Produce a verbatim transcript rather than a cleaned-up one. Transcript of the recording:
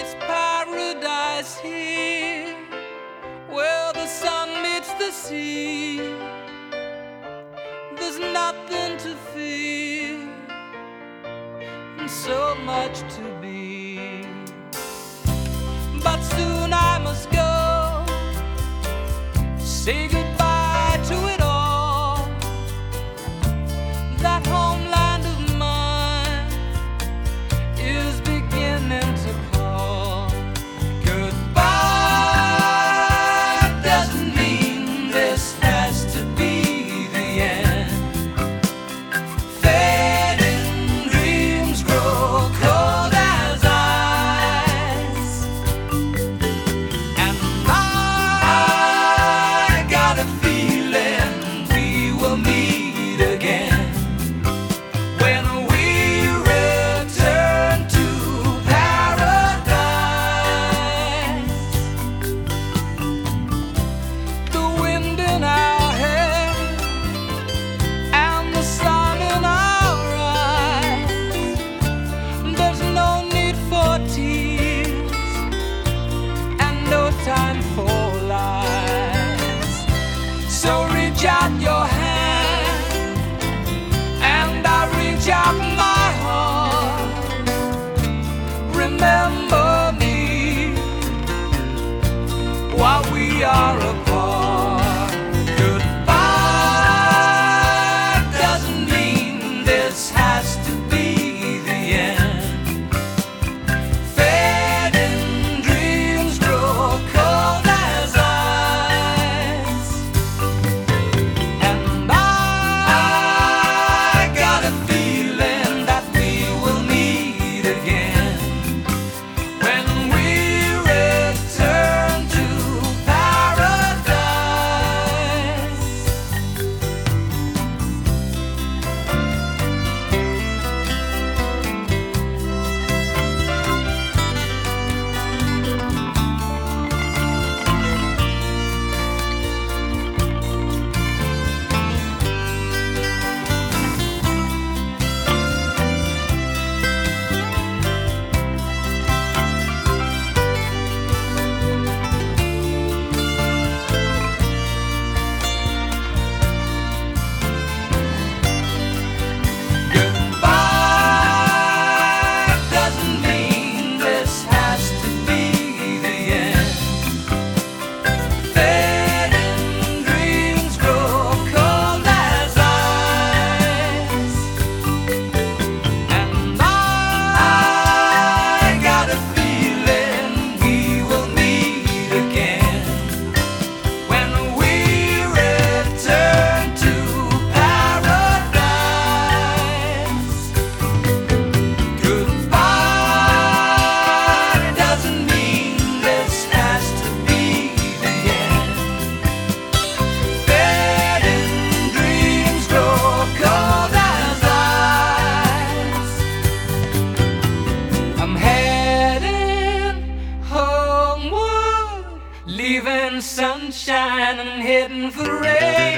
It's paradise here, where the sun meets the sea. There's nothing to fear, and so much to be. But soon I must go, say goodbye to it all. That homeland of mine is beginning to call. Goodbye doesn't mean this has to be the end. Fading dreams grow cold as ice, and I got a feeling we will meet again when we return to paradise. The wind in our hair and the sun in our eyes. There's no need for tears and no time for lies. So reach out your hand and I reach out my heart. Remember me while we are apart. Goodbye doesn't mean this has to be the end. Fading dreams grow cold as ice, and I got a feeling that we will meet again when we return to paradise. Goodbye doesn't mean this has to be the end. Fading dreams grow cold as ice, and I got a feeling we will meet again when we return to paradise. Goodbye doesn't mean this has to be the end. Fading dreams grow cold as ice. I'm heading homeward, leaving sunshine and heading for rain.